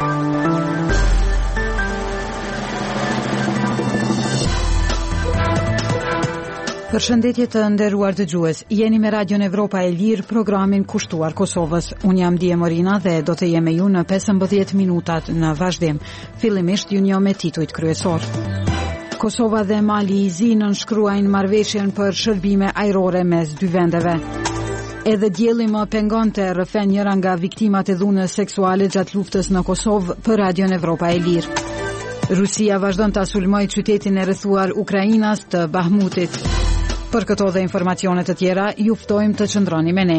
Përshëndetje të nderuar dëgjues. Jeni me Radion Evropa e Lirë, programin kushtuar Kosovës. Unë jam Dije Morina dhe do të jem me ju në 15 minutat në vazhdim. Fillimisht ju njoh me titujt kryesor. Kosova dhe Mali i Zi nënshkruajnë marrëveshjen për shërbime ajrore mes dy vendeve. Edhe dielli më pengonte rrëfen njëra nga viktimat e dhunës seksuale gjatë luftës në Kosovë për Radion Evropa e Lirë. Rusia vazhdon ta sulmojë qytetin e rrethuar Ukrainas të Bahmutit. Për këto dhe informacione të tjera, ju ftojmë të qëndroni me ne.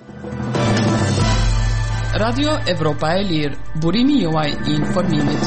Radio Evropa e Lirë, burimi juaj i informimit.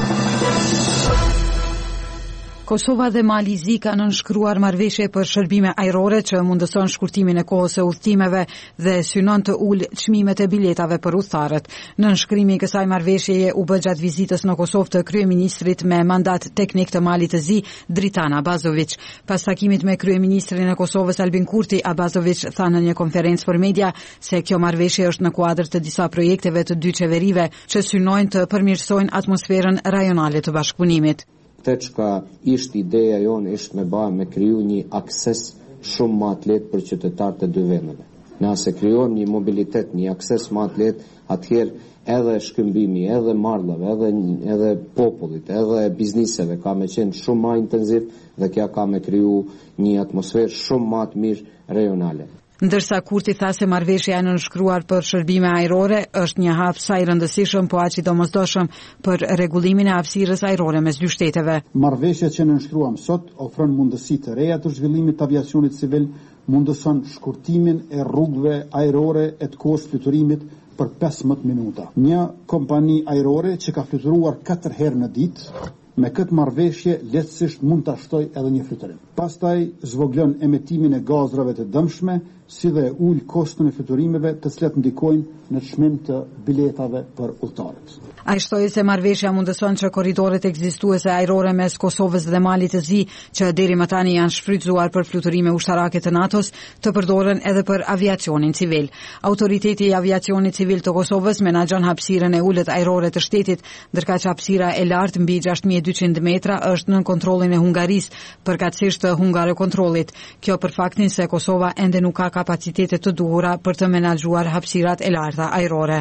Kosova dhe Mali i Zi kanë nënshkruar marrëveshje për shërbime ajrore që mundëson shkurtimin e kohës së udhëtimeve dhe synon të ulë çmimet e biletave për udhëtarët. Nënshkrimi i kësaj marrëveshjeje u bë gjatë vizitës në Kosovë të kryeministrit me mandat teknik të Malit të Zi, Dritan Abazović. Pas takimit me kryeministrin e Kosovës Albin Kurti, Abazović tha në një konferencë për media se kjo marrëveshje është në kuadër të disa projekteve të dy qeverive që synojnë të përmirësojnë atmosferën rajonale të bashkëpunimit. Çka ishte ideja jonë ishte me kriju një akses shumë më të lehtë për qytetarët e dy vendeve. Nëse krijon një mobilitet, një akses më të lehtë, atëherë edhe shkëmbimi, edhe marrëdhënieve, edhe popullit, edhe bizneseve ka me qenë shumë më intensiv dhe kjo ka me kriju një atmosferë shumë më të mirë rajonale. Ndërsa Kurti tha se marrëveshja e nënshkruar për shërbime ajrore është një hap sa i rëndësishëm, po aq i domosdoshëm për rregullimin e hapësirës ajrore mes dy shteteve. Marrëveshja që nënshkruam sot ofron mundësi të reja të zhvillimit të aviacionit civil, mundëson shkurtimin e rrugëve ajrore e të kohës fluturimit për 15 minuta. Një kompani ajrore që ka fluturuar 4 herë në ditë, me këtë marrëveshje lehtësisht mund ta shtoj edhe një fluturim. Pastaj zvoglon emetimin e gazrave të dëmshme, si dhe ul koston e fluturimeve të cilat ndikojnë në çmim të biletave për udhëtarët. Ai shtoi se marrëveshja mundëson që korridoret ekzistuese ajrore mes Kosovës dhe Malit të Zi, që deri më tani janë shfrytzuar për fluturime ushtarake të NATO-s, të përdoren edhe për aviacionin civil. Autoriteti i aviacionit civil të Kosovës menaxhon hapësirën e ulët ajrore të shtetit, ndërkaq që hapësira e lartë mbi 6200 metra është nën kontrollin e Hungarisë, përkatësisht të Hungarokontrollit. Kjo për faktin se Kosova ende nuk ka kapacitete të duhura për të menaxhuar hapësirat e larta ajrore.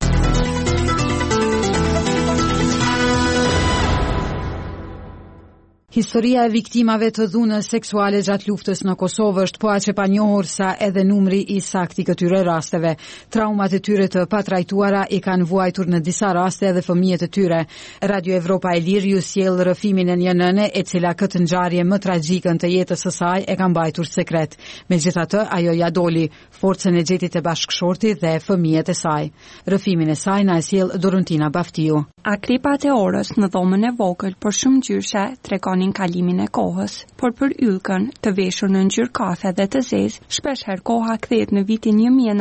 Historia e viktimave të dhunës seksuale gjatë luftës në Kosovë është po aq e panjohur sa edhe numri i saktë i këtyre rasteve. Traumat e tyre të patrajtuara i kanë vuajtur në disa raste edhe fëmijët e tyre. Radio Evropa e Lirë ju sjell rrëfimin e një nëne e cila këtë ngjarje më tragjikën të jetës së saj e ka mbajtur sekret. Megjithatë, ajo ja doli, forcën e gjeti te bashkëshorti dhe fëmijët e saj. Rrëfimin e saj na e sjell Dorontina Baftiu. Akripat e orës në dhomën e vogël për shumë gjyshe tregonin kalimin e kohës, por për yllkën të veshur në ngjyrë kafe dhe të zezë, shpeshherë koha kthehet në vitin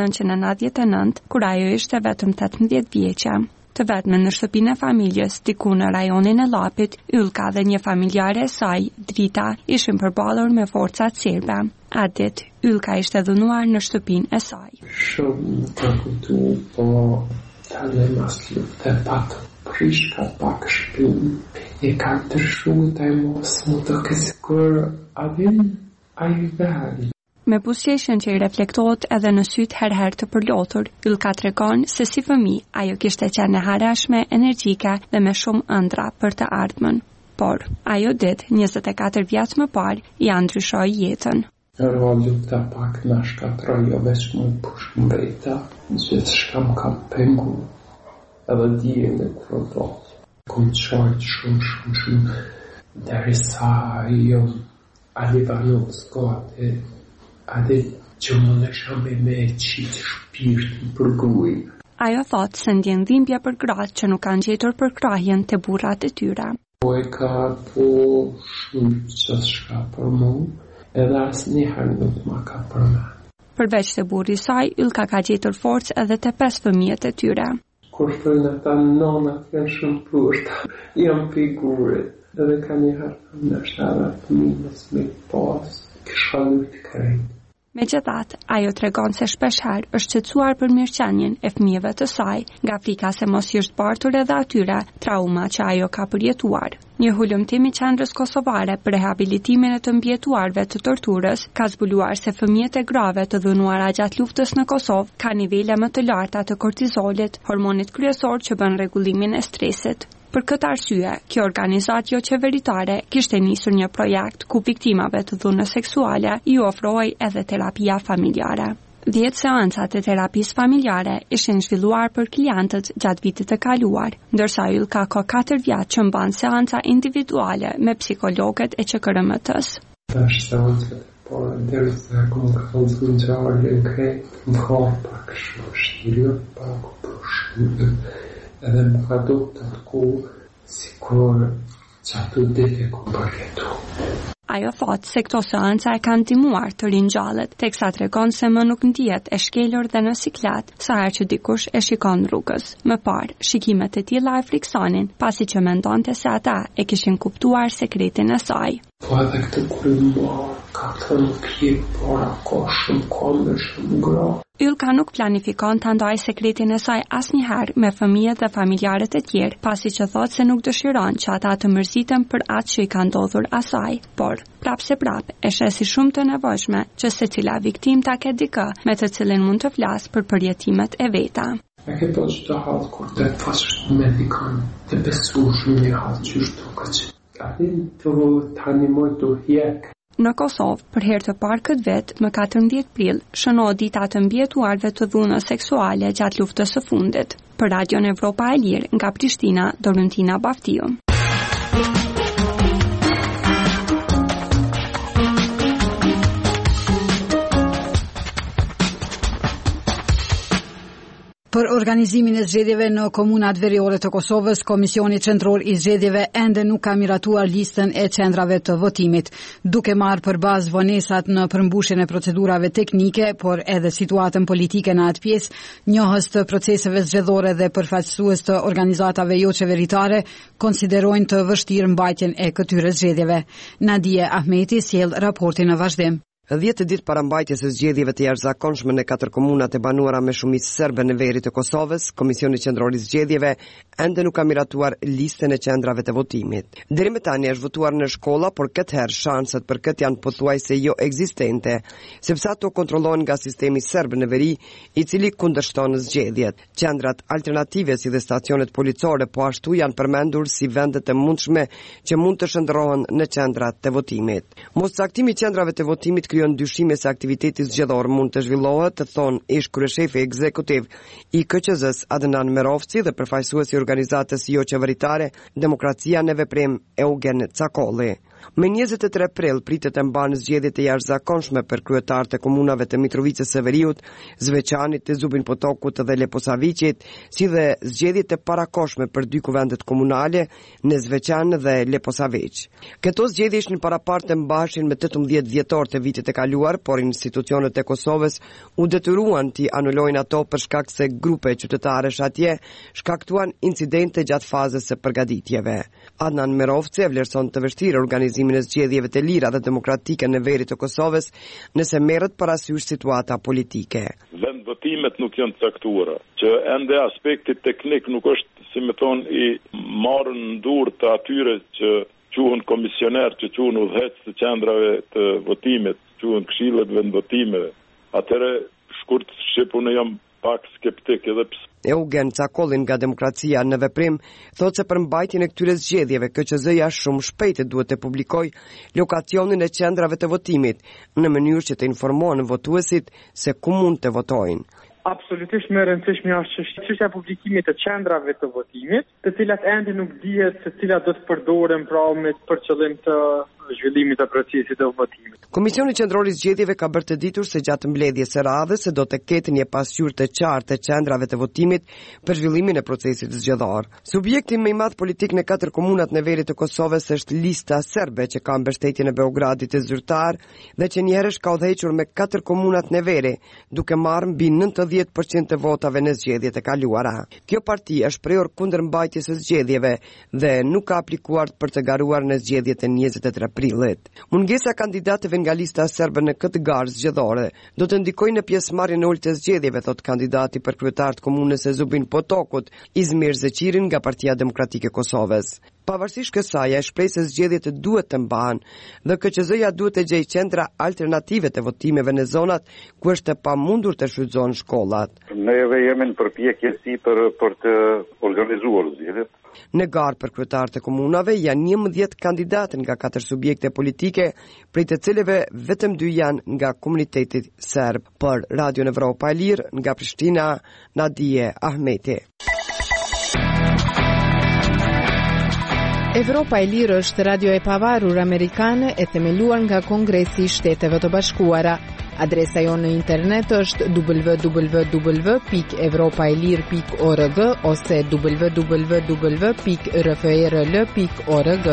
1999, kur ajo ishte vetëm 18 vjeçe. Të vetme në shtëpinë e familjes, diku në rajonin e Llapit, Yllka dhe një familjare e saj, Drita, ishin përballur me forcat serbe. Adet, Yllka ishte dhënuar në shtëpinë e saj. Shumë ka kuptu, po tani mas lufte pak. Krishka pak shpinë, e ka të shumë taj mos më të kësikur avin a i veri. Me buzëqeshjen që i reflektohet edhe në sytë herher të përlotur, Yllka tregon se si fëmijë ajo kishte qenë e harashme, energjike dhe me shumë ëndra për të ardhmen. Por, ajo ditë, 24 vjeç më parë, ja ndryshoi jetën. Ero lufta pak na shkatroj, jo veç më push mbreta, gjithë shkam ka pengu. Edhe dijen e kërëdot. Kom qajtë shumë, derisa jo Alibanos gati, adi që më nësha me qitë shpirtin për guj. Ajo thotë se ndjen dhimbje për gratë që nuk kanë gjetur për krahjen të burrat e tyre. Po e ka po shumë që shka për mu, edhe asë njëherë nuk ma ka për me. Përveç se burri saj, Yllka ka gjetur forcë edhe të 5 fëmijët e tyre. Kur shtojnë ata nonat janë shumë plurta, janë figurit, edhe ka njëherë në shtarë fëmijës me pas, kësha lujtë krejt. Megjithatë, ajo tregon se shpeshherë është shqetësuar për mirëqenien e fëmijëve të saj, nga frika se mos i është bartur edhe atyre trauma që ajo ka përjetuar. Një hulumtim i Qendrës Kosovare për rehabilitimin e të mbijetuarve të torturës ka zbuluar se fëmijët e grave të dhunuara gjatë luftës në Kosovë ka nivele më të larta të kortizolit, hormonit kryesor që bën rregullimin e stresit. Për këtë arsye, kjo organizatë jo qeveritare kishte nisur një projekt ku viktimave të dhunës seksuale i ofrohej edhe terapia familjare. 10 seancat e terapisë familjare ishin zhvilluar për klientët gjatë vitit të kaluar, ndërsa Ylka ka 4 vjet që mban seanca individuale me psikologët e QKRMT-s. Tash seancat po derisa kom kalzuar në krejt, më ka pak shtirë, pak përshtypje. Edhe më ka të ku si kur që ato dete ku përjetu. Ajo thotë se këto seanca e kanë ndihmuar të rinjallët, teksa tregon se më nuk ndihet e shkelur dhe në siklet sa herë që dikush e shikon rrugës. Më parë, shikimet e tilla e friksonin, pasi që mendonte se ata e kishin kuptuar sekretin e saj. Po edhe këtë kur ka të nuk jep pora ka shumë gra. Ylka nuk planifikon të ndaj sekretin e saj asnjëherë me fëmijët dhe familjarët e tjerë, pasi që thotë se nuk dëshiron që ata të mërziten për atë që i ka ndodhur asaj, por prap e sheh si shumë të nevojshme që secila viktim ta ketë dikë me të cilin mund të flasë për përjetimet e veta. E ke po që të halë kur të fasht medikon të besu shumë një halë që është të këtë. Atin të animoj të hjek. Në Kosovë, për herë të parë këtë vit, më 14 prill, shënohet dita të mbijetuarve të dhunës seksuale gjatë luftës së fundit. Për Radion Evropa e Lirë, nga Prishtina, Dorentina Baftiu. Për organizimin e zgjedhjeve në komunat veriore të Kosovës, Komisioni Qendror i Zgjedhjeve ende nuk ka miratuar listën e qendrave të votimit, duke marrë për bazë vonesat në përmbushjen e procedurave teknike, por edhe situatën politike në atë pjesë, njohës të proceseve zgjedhore dhe përfaqësues të organizatave jo qeveritare konsiderojnë të vështirë mbajtjen e këtyre zgjedhjeve. Nadia Ahmeti sjell raportin në vazhdim. 10 ditë para mbajtjes së zgjedhjeve të jashtëzakonshme në 4 komunat e banuara me shumicë serbe në veri të Kosovës, Komisioni Qendror i Zgjedhjeve ende nuk ka miratuar listën e qendrave të votimit. Deri më tani është votuar në shkolla, por këtë herë shanset për këtë janë pothuajse jo ekzistente, sepse ato kontrollohen nga sistemi serb në veri, i cili kundërshton zgjedhjet. Qendrat alternative si dhe stacionet policore po ashtu janë përmendur si vendet e mundshme që mund të shndërrohen në qendrat të votimit. Moscaktimi i qendrave të votimit krijon dyshime se aktiviteti zgjedhor mund të zhvillohet, të thonë ish kryeshefi ekzekutiv i KQZ-s Adnan Merovci dhe përfaqësuesi i organizatës jo qeveritare Demokracia në Veprim Eugen Cakolli. Me 23 prill pritet të mbanë zgjedhjet e jashtëzakonshme për kryetarët e komunave të Mitrovicës së Veriut, Zveçanit, të Zubin Potokut dhe Leposaviqit, si dhe zgjedhjet e parakohshme për 2 kuvendet komunale në Zveçan dhe Leposaviq. Këto zgjedhje ishin parapartë të mbaheshin me 18 dhjetor të vitit të kaluar, por institucionet e Kosovës u detyruan të anulojnë ato për shkak se grupe qytetarësh atje shkaktuan incidente gjatë fazës së përgatitjeve. Adnan Merovci vlerëson të vështirë organizimin e zgjedhjeve të lira dhe demokratike në veri të Kosovës nëse merret parasysh situata politike. Vendvotimet nuk janë caktuara, që ende aspekti teknik nuk është, si më thon, i marrën në dorë të atyre që quhen komisioner, që quhen udhëheqës të qendrave të votimit, quhen këshillet vendvotimeve. Atëre shkurt shqipun jam pak skeptik edhe pse. Eugen Cakolli nga Demokracia në Veprim thotë se për mbajtjen e këtyre zgjedhjeve KQZ-ja shumë shpejt duhet të publikojë lokacionin e qendrave të votimit në mënyrë që të informojnë votuesit se ku mund të votojnë. Absolutisht më e rëndësishme është çështja e publikimit të qendrave të votimit, të cilat ende nuk dihet se cilat do të përdoren për qëllim të zhvillimit të procesit të votimit. Komisioni Qendror i Zgjedhjeve ka bërë të ditur se gjatë mbledhjes së radhës se do të ketë një pasqyrë të qartë të qendrave të votimit për zhvillimin e procesit zgjedhor. Subjekti më i madh politik në 4 komunat në veri të Kosovës është lista serbe që ka mbështetjen e Beogradit të zyrtar dhe që njëherësh ka udhëhequr me 4 komunat në veri, duke marrë mbi 90% të votave në zgjedhjet e kaluara. Kjo parti është prejur kundër mbajtjes së zgjedhjeve dhe nuk ka aplikuar për të garuar në zgjedhjet e 23 prillit. Mungesa kandidatëve nga lista serbe në këtë garë zgjedhore do të ndikojë në pjesëmarrjen e ulët të zgjedhjeve, thot kandidati për kryetar të komunës së Zubin Potokut, Izmir Zeqirin nga Partia Demokratike e Kosovës. Pavarësisht kësaj, ai shpreh se zgjedhjet duhet të mbahen dhe KQZ-ja duhet të gjejë qendra alternative të votimeve në zonat ku është e pamundur të shfrytëzohen shkollat. Neve jemi në përpjekje për të organizuar zgjedhjet. Në garë për kryetarët e komunave janë 11 kandidatë nga 4 subjekte politike, prej të cilëve vetëm 2 janë nga komuniteti serb. Për Radio Evropa e Lirë nga Prishtina, Nadije Ahmeti. Evropa e Lirë është radio e pavarur amerikane e themeluar nga Kongresi i Shteteve të Bashkuara. Adresa jonë në internet është www.evropaelir.org ose www.rfrl.org.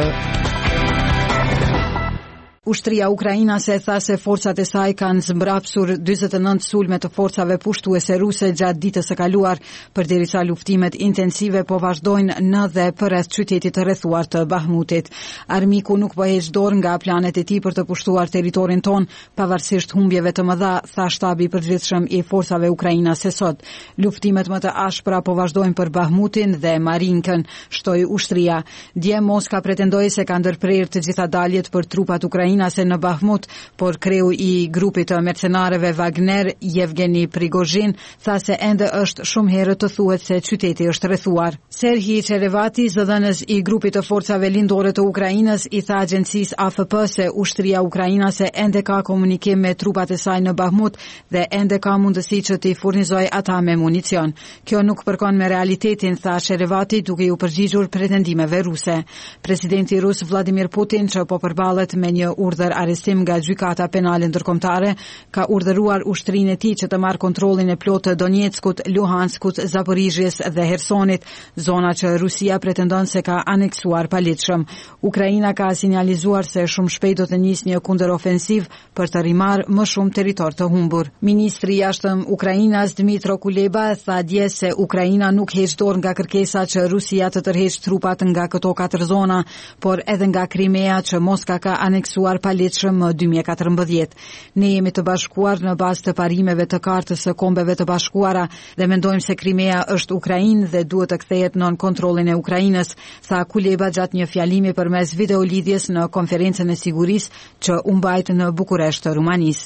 Ushtria ukrainase tha se forcat e saj kanë zmbrapsur 49 sulme të forcave pushtuese ruse gjatë ditës së kaluar, përderisa luftimet intensive po vazhdojnë në dhe përreth qytetit të rrethuar të Bahmutit. Armiku nuk po heq dorë nga planet e tij për të pushtuar territorin ton, pavarësisht humbjeve të mëdha, tha shtabi i përgjithshëm i forcave ukrainase sot. Luftimet më të ashpra po vazhdojnë për Bahmutin dhe Marinkën, shtoi ushtria. Dje Moska pretendoi se ka ndërprerë të gjitha daljet për trupat ukrainase në Bahmut, por kreu i grupit të mercenarëve Wagner, Yevgeni Prigozhin, tha se ende është shumë herë të thuhet se qyteti është rrethuar. Serhij Cherevati, zëdhënës i grupit të forcave lindore të Ukrainës, i tha agjencisë AFP se ushtria ukrainase ende ka komunikim me trupat e saj në Bahmut dhe ende ka mundësi që t'i furnizojë ata me municion. Kjo nuk përkon me realitetin, tha Cherevati, duke u përgjigjur pretendimeve ruse. Presidenti rus Vladimir Putin, që po përballet me një urdhër arrestim nga gjykata penale ndërkombëtare, ka urdhëruar ushtrinë e tij që të marrë kontrollin e plotë të Donetskut, Luhanskut, Zaporizhjes dhe Hersonit, zona që Rusia pretendon se ka aneksuar paligjshëm. Ukraina ka sinjalizuar se shumë shpejt do të nisë një kundërofensiv për të rimarrë më shumë territor të humbur. Ministri i jashtëm Ukrainas Dmytro Kuleba tha dje se Ukraina nuk heq dorë nga kërkesa që Rusia të tërheqë trupat nga këto 4 zona, por edhe nga Krimea që Moska ka aneksuar paligjshëm më 2014. Ne jemi të bashkuar në bazë të parimeve të Kartës së Kombeve të Bashkuara dhe mendojmë se Krimea është Ukrainë dhe duhet të kthehet nën kontrollin e Ukrainës, tha Kuleba gjatë një fjalimi përmes videolidhjes në konferencën e sigurisë që u mbajt në Bukuresht të Rumanisë.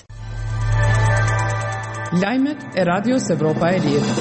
Lajmet e Radios Evropa e Lirë.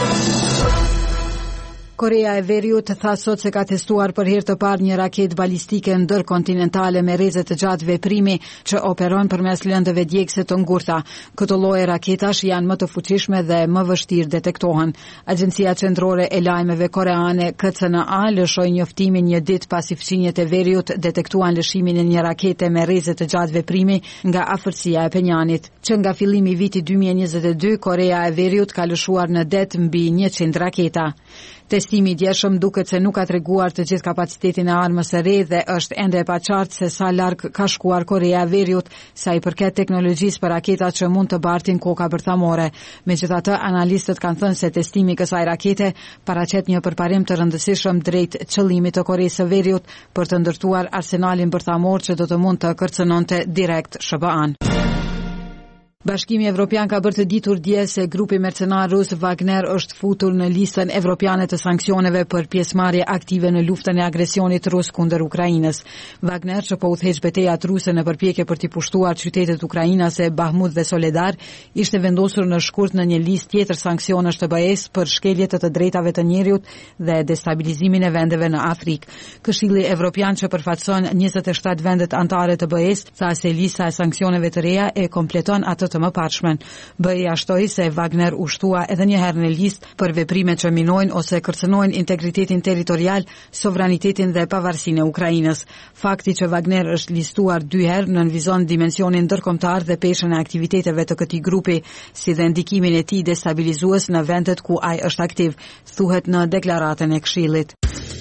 Korea e Veriut tha sot se ka testuar për herë të parë një raketë balistike ndërkontinentale me rrezet të gjatë veprimi që operon përmes lëndëve djegëse të ngurta. Këto lloje raketash janë më të fuqishme dhe më vështirë detektohen. Agjencia Qendrore e Lajmeve Koreane KCNA lëshoi njoftimin një ditë pasi fqinjet e Veriut detektuan lëshimin e një rakete me rrezet të gjatë veprimi nga afërsia e Penjanit. Që nga fillimi i vitit 2022, Korea e Veriut ka lëshuar në det mbi 100 raketa. Testimi i djeshëm duket se nuk ka treguar të gjithë kapacitetin e armës së re dhe është ende e paqartë se sa larg ka shkuar Korea e Veriut sa i përket teknologjisë për raketat që mund të bartin koka bërthamore. Megjithatë, analistët kanë thënë se testimi i kësaj rakete paraqet një përparim të rëndësishëm drejt qëllimit të Koreas së Veriut për të ndërtuar arsenalin bërthamor që do të mund të kërcënonte direkt SBA-n. Bashkimi Evropian ka bërë të ditur dje se grupi mercenar rus Wagner është futur në listën evropiane të sanksioneve për pjesëmarrje aktive në luftën e agresionit rus kundër Ukrainës. Wagner, që po udhëheq betejat ruse në përpjekje për t'i pushtuar qytetet ukrainase Bahmut dhe Soledar, ishte vendosur në shkurt në një listë tjetër sanksionesh të BE-s për shkelje të drejtave të njerëzit dhe destabilizimin e vendeve në Afrikë. Këshilli Evropian, që përfaqëson 27 vendet anëtare të BE-s, tha se lista e sanksioneve të reja e kompleton atë të mëparshme. BE-ja shtoi se Wagner u shtua edhe një herë në listë për veprime që minojnë ose kërcënojnë integritetin territorial, sovranitetin dhe pavarësinë e Ukrainës. Fakti që Wagner është listuar 2 herë nënvizon dimensionin ndërkombëtar dhe peshën e aktiviteteve të këtij grupi, si dhe ndikimin e tij destabilizues në vendet ku ai është aktiv, thuhet në deklaratën e Këshillit.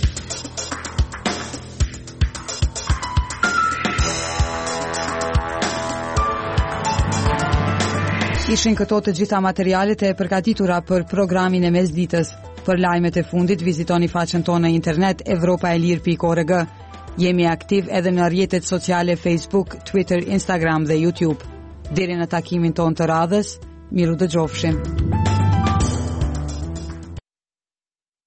Ishin këto të gjitha materialet e përgatitura për programin e mesditës. Për lajmet e fundit vizitoni faqen tonë në internet evropaelir.org. Jemi aktiv edhe në rrjetet sociale Facebook, Twitter, Instagram dhe YouTube. Deri në takimin ton të radhës, miru dëgjofshim.